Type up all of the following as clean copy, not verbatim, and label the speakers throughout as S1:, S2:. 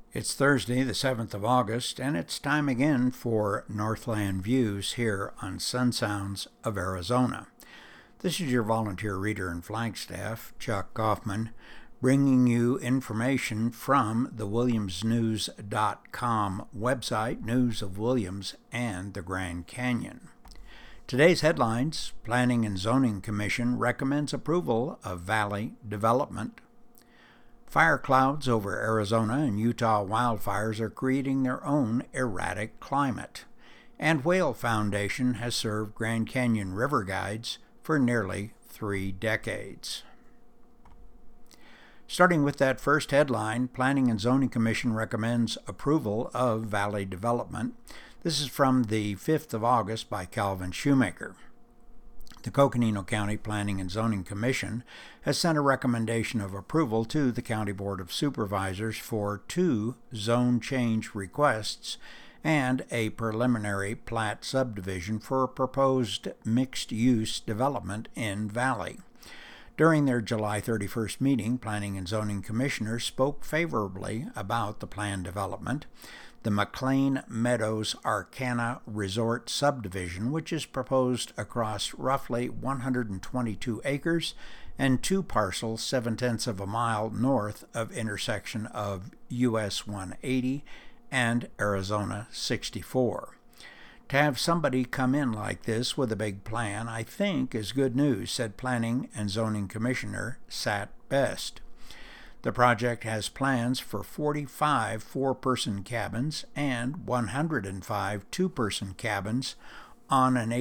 S1: It's Thursday, the 7th of August, and it's time again for Northland Views here on Sun Sounds of Arizona. This is your volunteer reader in Flagstaff, Chuck Kaufman, bringing you information from the WilliamsNews.com website, News of Williams and the Grand Canyon. Today's headlines: Planning and Zoning Commission recommends approval of Valley development. Fire clouds over Arizona and Utah wildfires are creating their own erratic climate. And Whale Foundation has served Grand Canyon river guides for nearly 3 decades. Starting with that first headline, Planning and Zoning Commission recommends approval of Valley development. This is from the 5th of August by Calvin Shoemaker. The Coconino County Planning and Zoning Commission has sent a recommendation of approval to the County Board of Supervisors for 2 zone change requests and a preliminary plat subdivision for a proposed mixed-use development in Valley. During their July 31st meeting, Planning and Zoning Commissioners spoke favorably about the planned development. The McLean Meadows Arcana Resort subdivision, which is proposed across roughly 122 acres and 2 parcels 7/10 of a mile north of intersection of US 180 and Arizona 64. To have somebody come in like this with a big plan, I think, is good news, said Planning and Zoning Commissioner Sat Best. The project has plans for 45 4-person cabins and 105 2-person cabins on an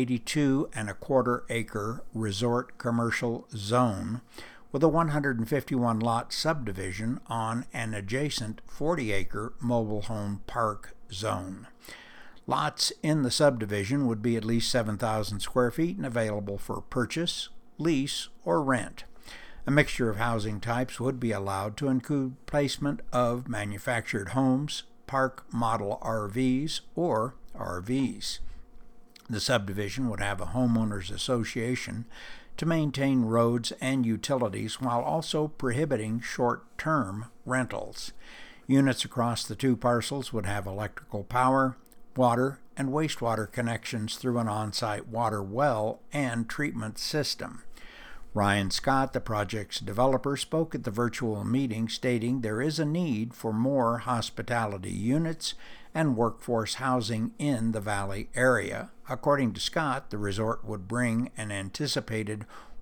S1: 82.25-acre resort commercial zone with a 151-lot subdivision on an adjacent 40-acre mobile home park zone. Lots in the subdivision would be at least 7,000 square feet and available for purchase, lease, or rent. A mixture of housing types would be allowed to include placement of manufactured homes, park model RVs, or RVs. The subdivision would have a homeowners association to maintain roads and utilities while also prohibiting short-term rentals. Units across the 2 parcels would have electrical power, water, and wastewater connections through an on-site water well and treatment system. Ryan Scott, the project's developer, spoke at the virtual meeting, stating there is a need for more hospitality units and workforce housing in the Valley area. According to Scott, the resort would bring an anticipated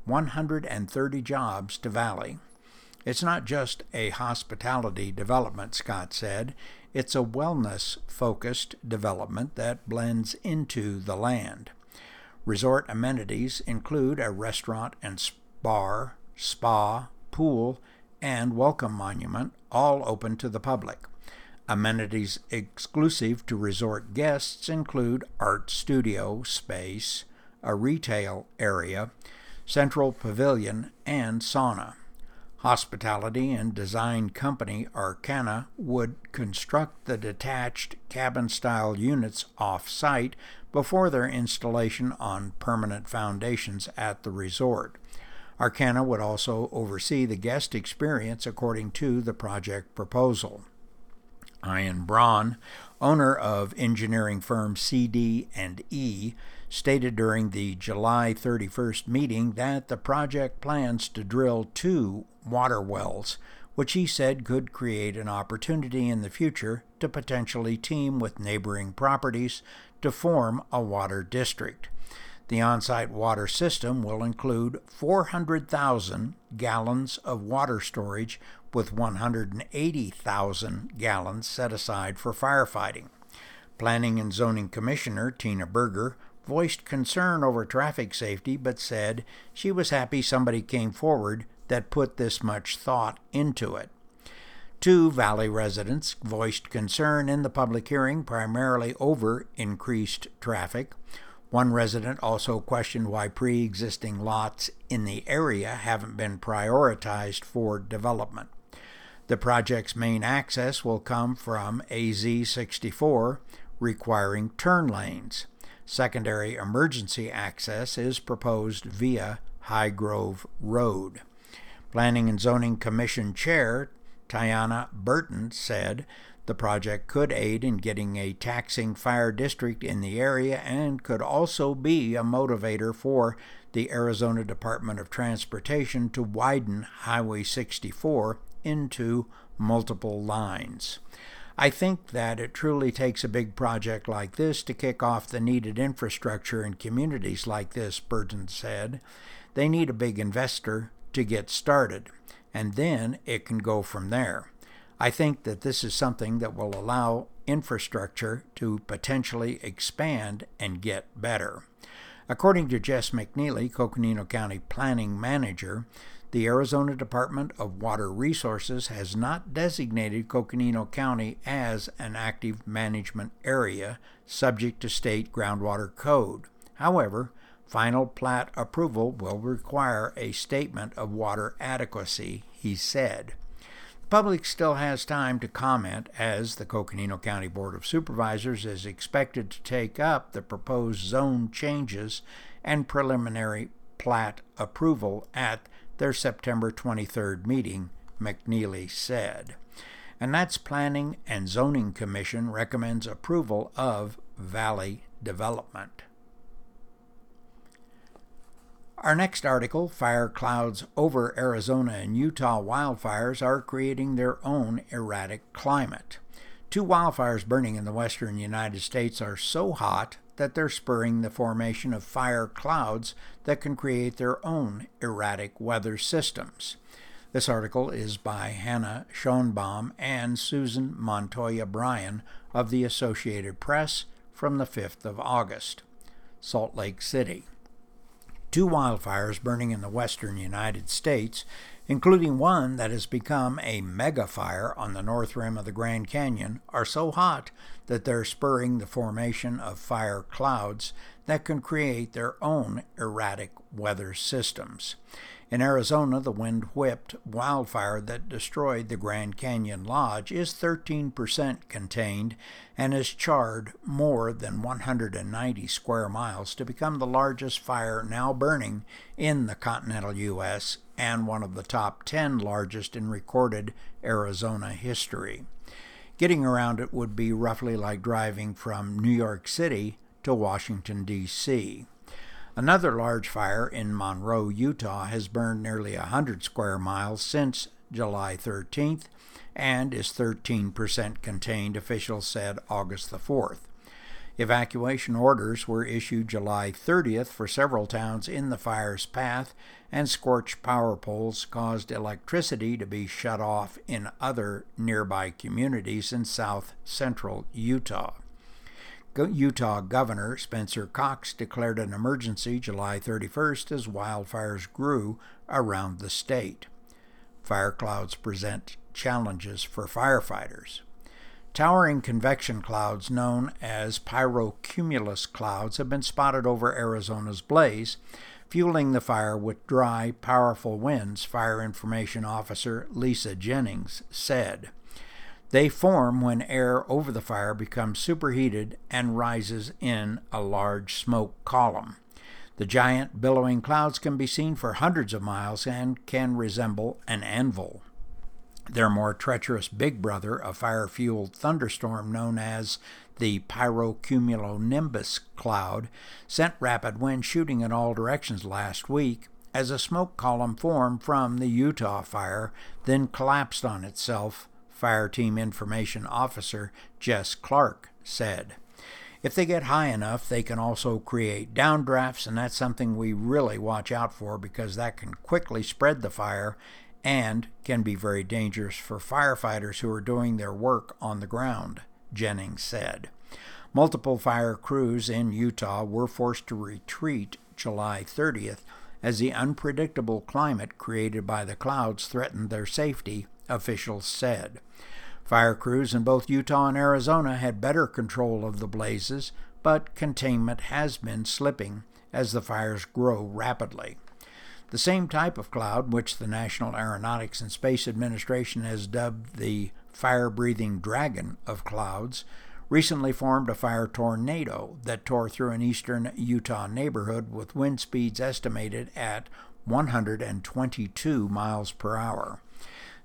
S1: 130 jobs to Valley. It's not just a hospitality development, Scott said. It's a wellness-focused development that blends into the land. Resort amenities include a restaurant and bar, spa, pool, and welcome monument, all open to the public. Amenities exclusive to resort guests include art studio space, a retail area, central pavilion, and sauna. Hospitality and design company Arcana would construct the detached cabin-style units off-site before their installation on permanent foundations at the resort. Arcana would also oversee the guest experience according to the project proposal. Ian Braun, owner of engineering firm CD&E, stated during the July 31st meeting that the project plans to drill 2 water wells, which he said could create an opportunity in the future to potentially team with neighboring properties to form a water district. The on-site water system will include 400,000 gallons of water storage with 180,000 gallons set aside for firefighting. Planning and Zoning Commissioner Tina Berger voiced concern over traffic safety but said she was happy somebody came forward that put this much thought into it. 2 Valley residents voiced concern in the public hearing primarily over increased traffic. One resident also questioned why pre-existing lots in the area haven't been prioritized for development. The project's main access will come from AZ 64, requiring turn lanes. Secondary emergency access is proposed via High Grove Road. Planning and Zoning Commission Chair Tiana Burton said The project could aid in getting a taxing fire district in the area and could also be a motivator for the Arizona Department of Transportation to widen Highway 64 into multiple lines. I think that it truly takes a big project like this to kick off the needed infrastructure in communities like this, Burton said. They need a big investor to get started, and then it can go from there. I think that this is something that will allow infrastructure to potentially expand and get better. According to Jess McNeely, Coconino County Planning Manager, the Arizona Department of Water Resources has not designated Coconino County as an active management area subject to state groundwater code. However, final plat approval will require a statement of water adequacy, he said. The public still has time to comment as the Coconino County Board of Supervisors is expected to take up the proposed zone changes and preliminary plat approval at their September 23rd meeting, McNeely said. And that's Planning and Zoning Commission recommends approval of Valley Development. Our next article, Fire Clouds over Arizona and Utah wildfires are creating their own erratic climate. 2 wildfires burning in the western United States are so hot that they're spurring the formation of fire clouds that can create their own erratic weather systems. This article is by Hannah Schoenbaum and Susan Montoya Bryan of the Associated Press from the 5th of August. Salt Lake City. 2 wildfires burning in the western United States, including one that has become a mega fire on the north rim of the Grand Canyon, are so hot that they're spurring the formation of fire clouds that can create their own erratic weather systems. In Arizona, the wind-whipped wildfire that destroyed the Grand Canyon Lodge is 13% contained and has charred more than 190 square miles to become the largest fire now burning in the continental U.S. and one of the top 10 largest in recorded Arizona history. Getting around it would be roughly like driving from New York City to Washington, D.C. Another large fire in Monroe, Utah has burned nearly 100 square miles since July 13th and is 13% contained, officials said August the 4th. Evacuation orders were issued July 30th for several towns in the fire's path, and scorched power poles caused electricity to be shut off in other nearby communities in south-central Utah. Utah Governor Spencer Cox declared an emergency July 31st as wildfires grew around the state. Fire clouds present challenges for firefighters. Towering convection clouds known as pyrocumulus clouds have been spotted over Arizona's blaze, fueling the fire with dry, powerful winds, Fire Information Officer Lisa Jennings said. They form when air over the fire becomes superheated and rises in a large smoke column. The giant billowing clouds can be seen for hundreds of miles and can resemble an anvil. Their more treacherous big brother, a fire-fueled thunderstorm known as the pyrocumulonimbus cloud, sent rapid winds shooting in all directions last week as a smoke column formed from the Utah fire, then collapsed on itself, Fire Team Information Officer Jess Clark said. If they get high enough, they can also create downdrafts, and that's something we really watch out for because that can quickly spread the fire and can be very dangerous for firefighters who are doing their work on the ground, Jennings said. Multiple fire crews in Utah were forced to retreat July 30th as the unpredictable climate created by the clouds threatened their safety, officials said. Fire crews in both Utah and Arizona had better control of the blazes, but containment has been slipping as the fires grow rapidly. The same type of cloud, which the National Aeronautics and Space Administration has dubbed the fire-breathing dragon of clouds, recently formed a fire tornado that tore through an eastern Utah neighborhood with wind speeds estimated at 122 miles per hour.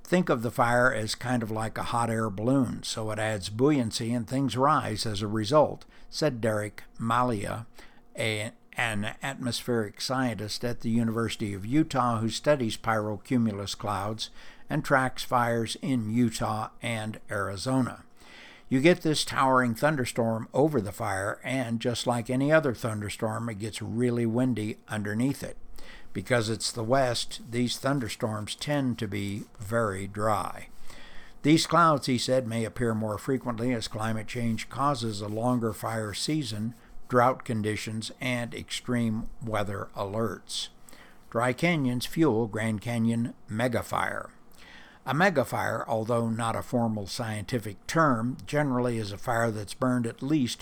S1: Think of the fire as kind of like a hot air balloon, so it adds buoyancy and things rise as a result, said Derek Malia, an atmospheric scientist at the University of Utah who studies pyrocumulus clouds and tracks fires in Utah and Arizona. You get this towering thunderstorm over the fire, and just like any other thunderstorm, it gets really windy underneath it. Because it's the west, these thunderstorms tend to be very dry. These clouds, he said, may appear more frequently as climate change causes a longer fire season, drought conditions, and extreme weather alerts. Dry canyons fuel Grand Canyon megafire. A megafire, although not a formal scientific term, generally is a fire that's burned at least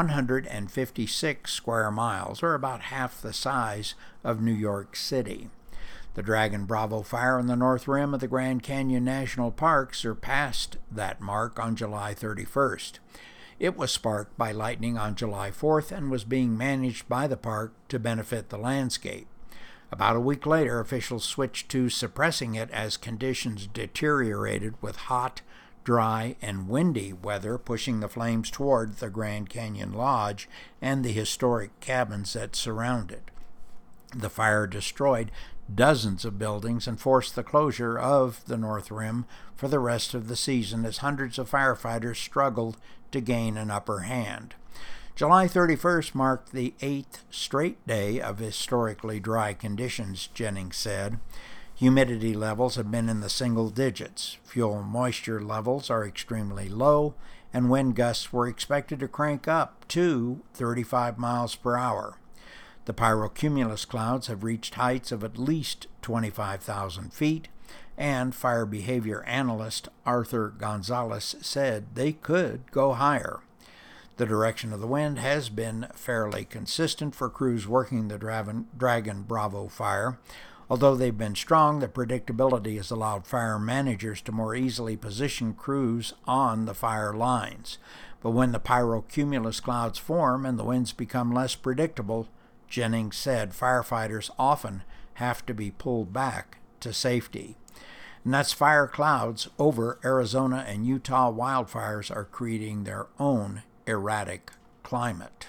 S1: 156 square miles, or about half the size of New York City. The Dragon Bravo fire on the north rim of the Grand Canyon National Park surpassed that mark on July 31st. It was sparked by lightning on July 4th and was being managed by the park to benefit the landscape. About a week later, officials switched to suppressing it as conditions deteriorated with hot, dry, and windy weather pushing the flames toward the Grand Canyon Lodge and the historic cabins that surround it. The fire destroyed dozens of buildings and forced the closure of the North Rim for the rest of the season as hundreds of firefighters struggled to gain an upper hand. July 31st marked the 8th straight day of historically dry conditions, Jennings said. Humidity levels have been in the single digits. Fuel moisture levels are extremely low, and wind gusts were expected to crank up to 35 miles per hour. The pyrocumulus clouds have reached heights of at least 25,000 feet, and fire behavior analyst Arthur Gonzalez said they could go higher. The direction of the wind has been fairly consistent for crews working the Dragon Bravo fire. Although they've been strong, the predictability has allowed fire managers to more easily position crews on the fire lines. But when the pyrocumulus clouds form and the winds become less predictable, Jennings said firefighters often have to be pulled back to safety. And that's fire clouds over Arizona and Utah. Wildfires are creating their own erratic climate.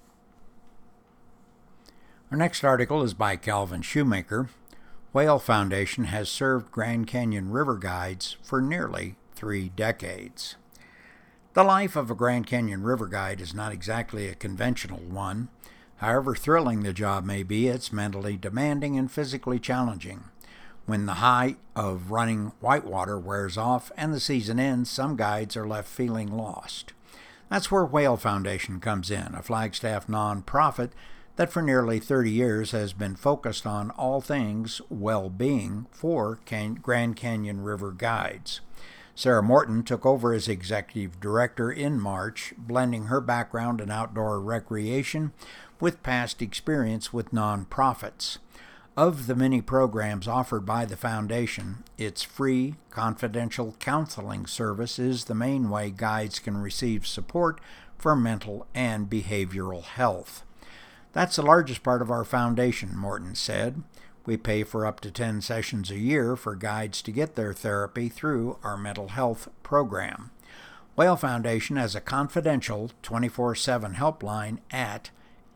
S1: Our next article is by Calvin Shoemaker. Whale Foundation has served Grand Canyon river guides for nearly 3 decades. The life of a Grand Canyon river guide is not exactly a conventional one. However thrilling the job may be, it's mentally demanding and physically challenging. When the high of running whitewater wears off and the season ends, some guides are left feeling lost. That's where Whale Foundation comes in, a Flagstaff nonprofit that for nearly 30 years has been focused on all things well-being for Grand Canyon River guides. Sarah Morton took over as executive director in March, blending her background in outdoor recreation with past experience with nonprofits. Of the many programs offered by the foundation, its free, confidential counseling service is the main way guides can receive support for mental and behavioral health. That's the largest part of our foundation, Morton said. We pay for up to 10 sessions a year for guides to get their therapy through our mental health program. Whale Foundation has a confidential 24/7 helpline at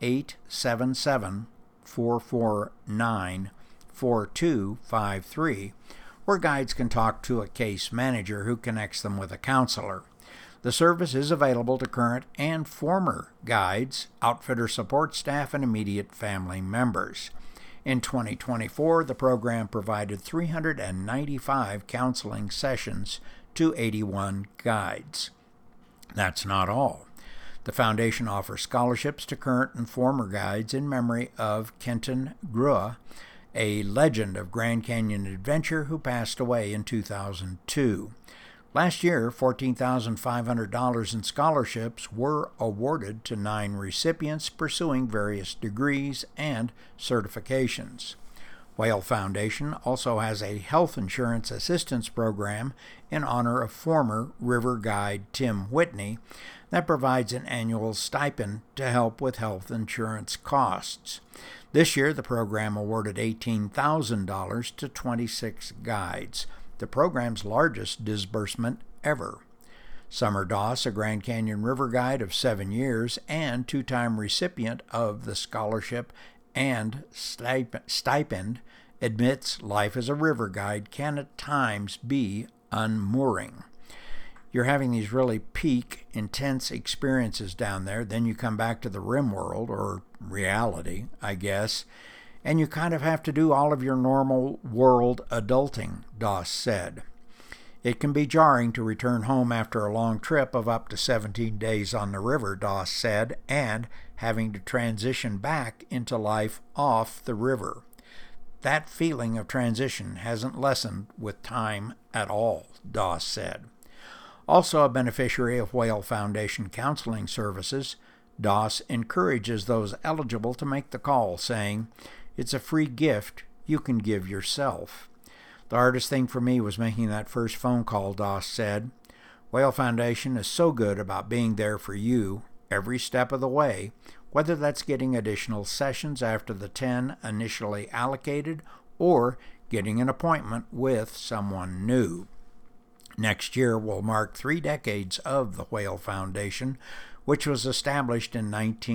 S1: 877-449-4253, where guides can talk to a case manager who connects them with a counselor. The service is available to current and former guides, outfitter support staff, and immediate family members. In 2024, the program provided 395 counseling sessions to 81 guides. That's not all. The foundation offers scholarships to current and former guides in memory of Kenton Grua, a legend of Grand Canyon adventure who passed away in 2002. Last year, $14,500 in scholarships were awarded to 9 recipients pursuing various degrees and certifications. Whale Foundation also has a health insurance assistance program in honor of former river guide Tim Whitney that provides an annual stipend to help with health insurance costs. This year, the program awarded $18,000 to 26 guides. the program's largest disbursement ever. Summer Doss, a Grand Canyon River guide of 7 years and two-time recipient of the scholarship and stipend, admits life as a river guide can at times be unmooring. You're having these really peak, intense experiences down there. Then you come back to the rim world, or reality, I guess, and you kind of have to do all of your normal world adulting, Doss said. It can be jarring to return home after a long trip of up to 17 days on the river, Doss said, and having to transition back into life off the river. That feeling of transition hasn't lessened with time at all, Doss said. Also a beneficiary of Whale Foundation counseling services, Doss encourages those eligible to make the call, saying, "It's a free gift you can give yourself." The hardest thing for me was making that first phone call, Doss said. Whale Foundation is so good about being there for you every step of the way, whether that's getting additional sessions after the 10 initially allocated or getting an appointment with someone new. Next year will mark 3 decades of the Whale Foundation, which was established in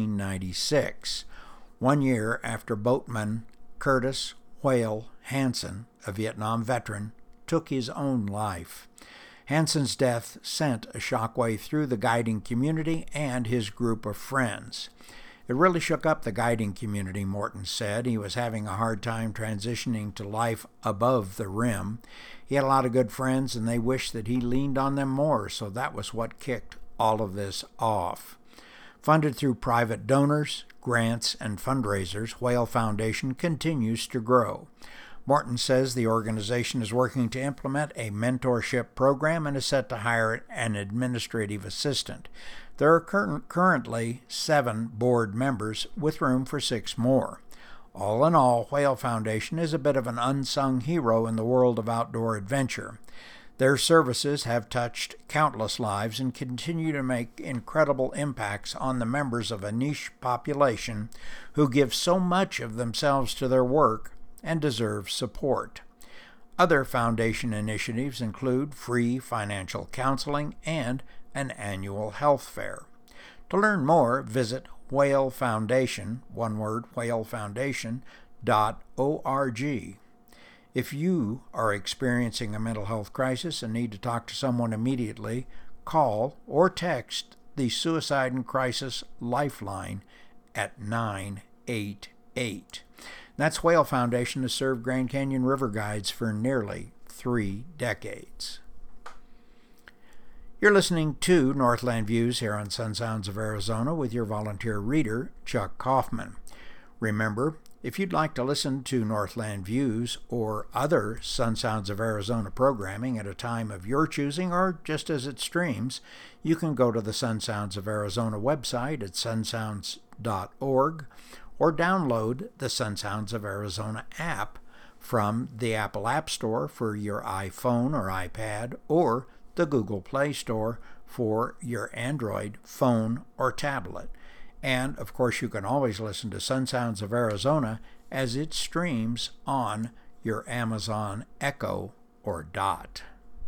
S1: 1996, 1 year after boatman Curtis Whale Hansen, a Vietnam veteran, took his own life. Hansen's death sent a shockwave through the guiding community and his group of friends. It really shook up the guiding community, Morton said. He was having a hard time transitioning to life above the rim. He had a lot of good friends, and they wished that he leaned on them more, so that was what kicked all of this off. Funded through private donors, grants, and fundraisers, Whale Foundation continues to grow. Morton says the organization is working to implement a mentorship program and is set to hire an administrative assistant. There are currently 7 board members, with room for 6 more. All in all, Whale Foundation is a bit of an unsung hero in the world of outdoor adventure. Their services have touched countless lives and continue to make incredible impacts on the members of a niche population who give so much of themselves to their work and deserve support. Other foundation initiatives include free financial counseling and an annual health fair. To learn more, visit Whale Foundation, one word, whalefoundation.org. If you are experiencing a mental health crisis and need to talk to someone immediately, call or text the Suicide and Crisis Lifeline at 988. That's Whale Foundation has served Grand Canyon River guides for nearly 3 decades. You're listening to Northland Views here on Sun Sounds of Arizona with your volunteer reader, Chuck Kaufman. Remember, if you'd like to listen to Northland Views or other Sun Sounds of Arizona programming at a time of your choosing or just as it streams, you can go to the Sun Sounds of Arizona website at sunsounds.org or download the Sun Sounds of Arizona app from the Apple App Store for your iPhone or iPad or the Google Play Store for your Android phone or tablet. And, of course, you can always listen to Sun Sounds of Arizona as it streams on your Amazon Echo or Dot.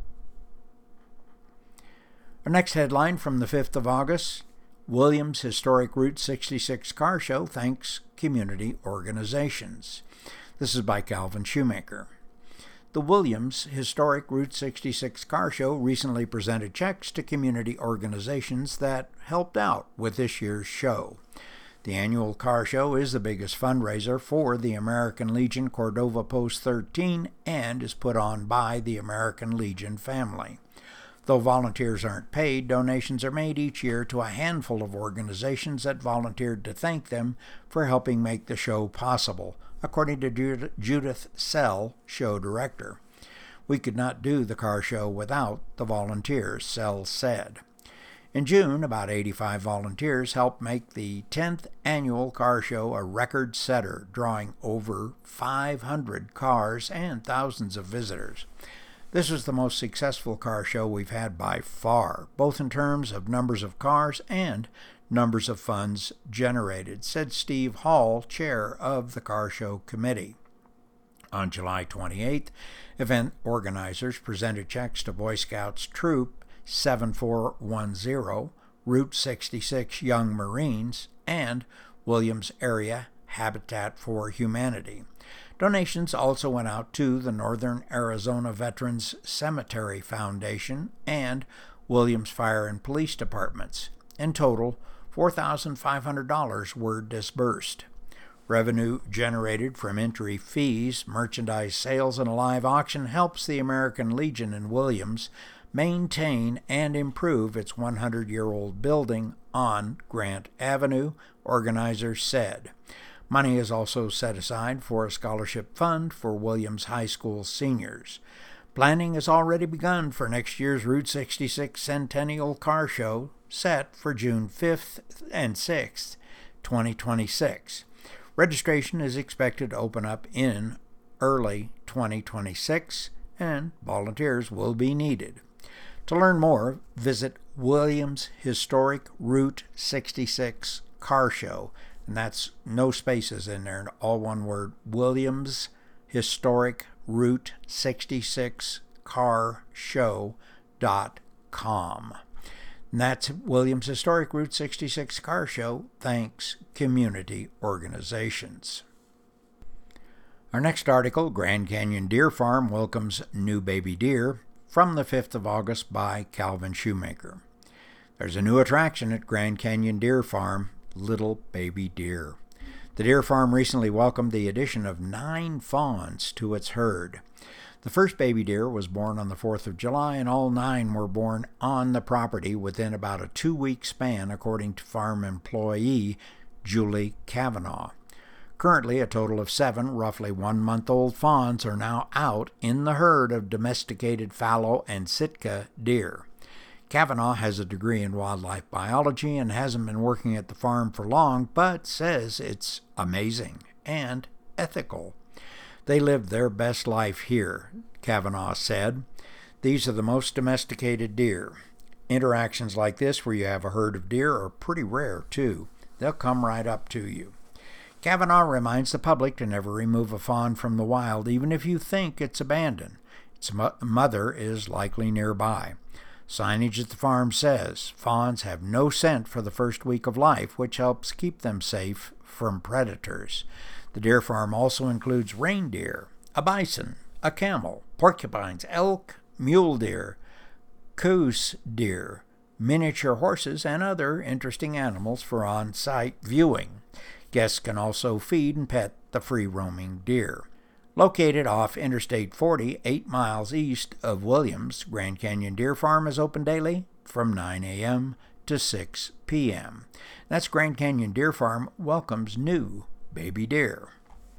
S1: Our next headline from the 5th of August, Williams Historic Route 66 Car Show thanks community organizations. This is by Calvin Shoemaker. The Williams Historic Route 66 Car Show recently presented checks to community organizations that helped out with this year's show. The annual car show is the biggest fundraiser for the American Legion Cordova Post 13 and is put on by the American Legion family. Though volunteers aren't paid, donations are made each year to a handful of organizations that volunteered to thank them for helping make the show possible, according to Judith Sell, show director. We could not do the car show without the volunteers, Sell said. In June, about 85 volunteers helped make the 10th annual car show a record setter, drawing over 500 cars and thousands of visitors. This was the most successful car show we've had by far, both in terms of numbers of cars and numbers of funds generated, said Steve Hall, chair of the car show committee. On July 28th, Event organizers presented checks to Boy Scouts Troop 7410, Route 66 Young Marines, and Williams Area Habitat for Humanity. Donations also went out to the Northern Arizona Veterans Cemetery Foundation and Williams Fire and Police Departments. In total, $4,500 were disbursed. Revenue generated from entry fees, merchandise sales, and a live auction helps the American Legion in Williams maintain and improve its 100-year-old building on Grant Avenue, organizers said. Money is also set aside for a scholarship fund for Williams High School seniors. Planning has already begun for next year's Route 66 Centennial Car Show, set for June 5th and 6th, 2026. Registration is expected to open up in early 2026, and volunteers will be needed. To learn more, visit Williams Historic Route 66 Car Show, and that's no spaces in there, all one word, Williams Historic Route 66 Car Show.com. And that's Williams Historic Route 66 Car Show. Thanks, community organizations. Our next article, Grand Canyon Deer Farm welcomes new baby deer, from the 5th of August by Calvin Shoemaker. There's a new attraction at Grand Canyon Deer Farm, little baby deer. The deer farm recently welcomed the addition of 9 fawns to its herd. The first baby deer was born on the 4th of July, and all 9 were born on the property within about a 2-week span, according to farm employee Julie Kavanaugh. Currently, a total of 7 roughly 1-month-old fawns are now out in the herd of domesticated fallow and Sitka deer. Kavanaugh has a degree in wildlife biology and hasn't been working at the farm for long, but says it's amazing and ethical. They live their best life here, Kavanaugh said. These are the most domesticated deer. Interactions like this, where you have a herd of deer, are pretty rare, too. They'll come right up to you. Kavanaugh reminds the public to never remove a fawn from the wild, even if you think it's abandoned. Its mother is likely nearby. Signage at the farm says fawns have no scent for the first week of life, which helps keep them safe from predators. The deer farm also includes reindeer, a bison, a camel, porcupines, elk, mule deer, coos deer, miniature horses, and other interesting animals for on-site viewing. Guests can also feed and pet the free-roaming deer. Located off Interstate 40, 8 miles east of Williams, Grand Canyon Deer Farm is open daily from 9 a.m. to 6 p.m. That's Grand Canyon Deer Farm welcomes new baby deer.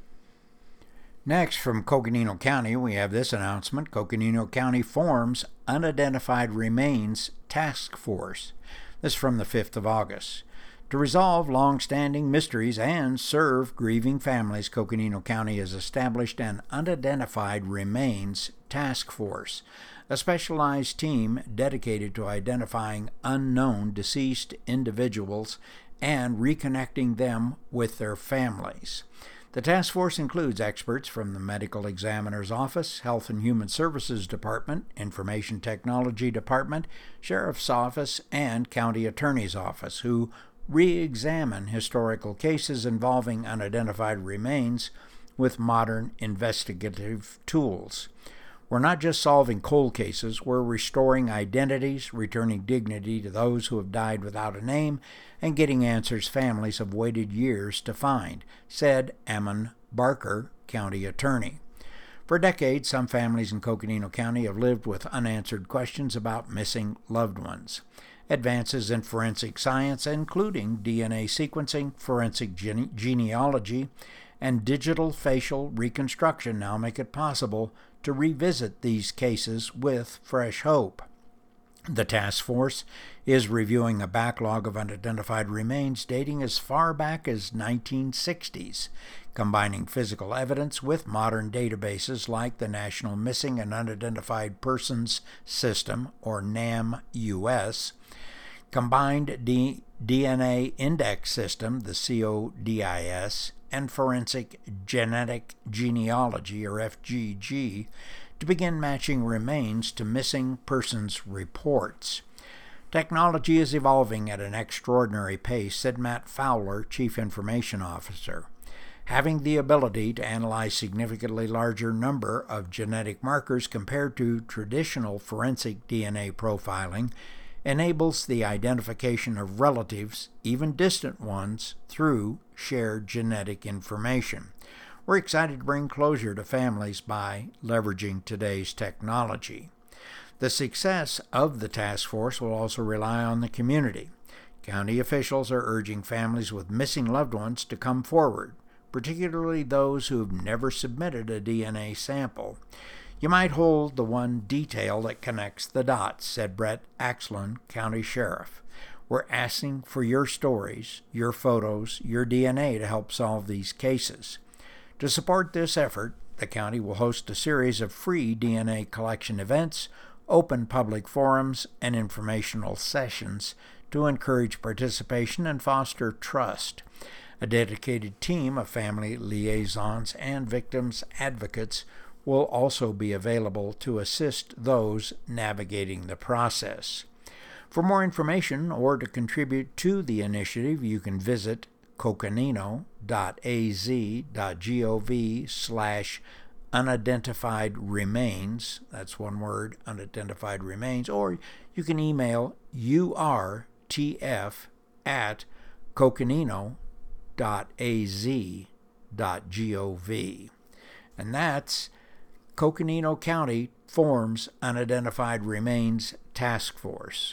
S1: Next, from Coconino County, we have this announcement. Coconino County forms Unidentified Remains Task Force. This is from the 5th of August. To resolve long-standing mysteries and serve grieving families, Coconino County has established an Unidentified Remains Task Force, a specialized team dedicated to identifying unknown deceased individuals and reconnecting them with their families. The task force includes experts from the Medical Examiner's Office, Health and Human Services Department, Information Technology Department, Sheriff's Office, and County Attorney's Office, who re-examine historical cases involving unidentified remains with modern investigative tools. We're not just solving cold cases, we're restoring identities, returning dignity to those who have died without a name, and getting answers families have waited years to find, said Ammon Barker, county attorney. For decades, some families in Coconino County have lived with unanswered questions about missing loved ones. Advances in forensic science, including DNA sequencing, forensic genealogy, and digital facial reconstruction, now make it possible to revisit these cases with fresh hope. The task force is reviewing a backlog of unidentified remains dating as far back as 1960s, combining physical evidence with modern databases like the National Missing and Unidentified Persons System, or NAM-US, Combined DNA Index System, the CODIS, and Forensic Genetic Genealogy, or FGG, to begin matching remains to missing persons reports. Technology is evolving at an extraordinary pace, said Matt Fowler, Chief Information Officer. Having the ability to analyze significantly larger number of genetic markers compared to traditional forensic DNA profiling enables the identification of relatives, even distant ones, through shared genetic information. We're excited to bring closure to families by leveraging today's technology. The success of the task force will also rely on the community. County officials are urging families with missing loved ones to come forward, particularly those who have never submitted a DNA sample. You might hold the one detail that connects the dots, said Brett Axlin, County Sheriff. We're asking for your stories, your photos, your DNA to help solve these cases. To support this effort, the county will host a series of free DNA collection events, open public forums, and informational sessions to encourage participation and foster trust. A dedicated team of family liaisons and victims advocates will also be available to assist those navigating the process. For more information or to contribute to the initiative, you can visit coconino.az.gov/unidentified remains. That's one word, unidentified remains. Or you can email urtf@coconino.az.gov. And that's Coconino County forms Unidentified Remains Task Force.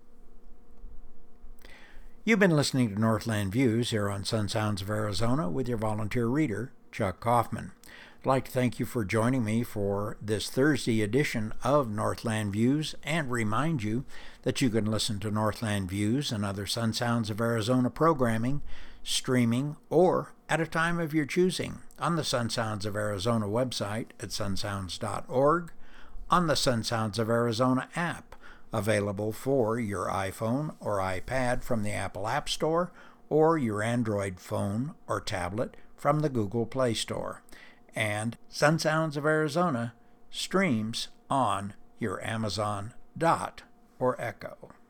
S1: You've been listening to Northland Views here on Sun Sounds of Arizona with your volunteer reader, Chuck Kaufman. I'd like to thank you for joining me for this Thursday edition of Northland Views and remind you that you can listen to Northland Views and other Sun Sounds of Arizona programming, streaming, or at a time of your choosing on the Sun Sounds of Arizona website at sunsounds.org, on the Sun Sounds of Arizona app, available for your iPhone or iPad from the Apple App Store, or your Android phone or tablet from the Google Play Store. And Sun Sounds of Arizona streams on your Amazon Dot or Echo.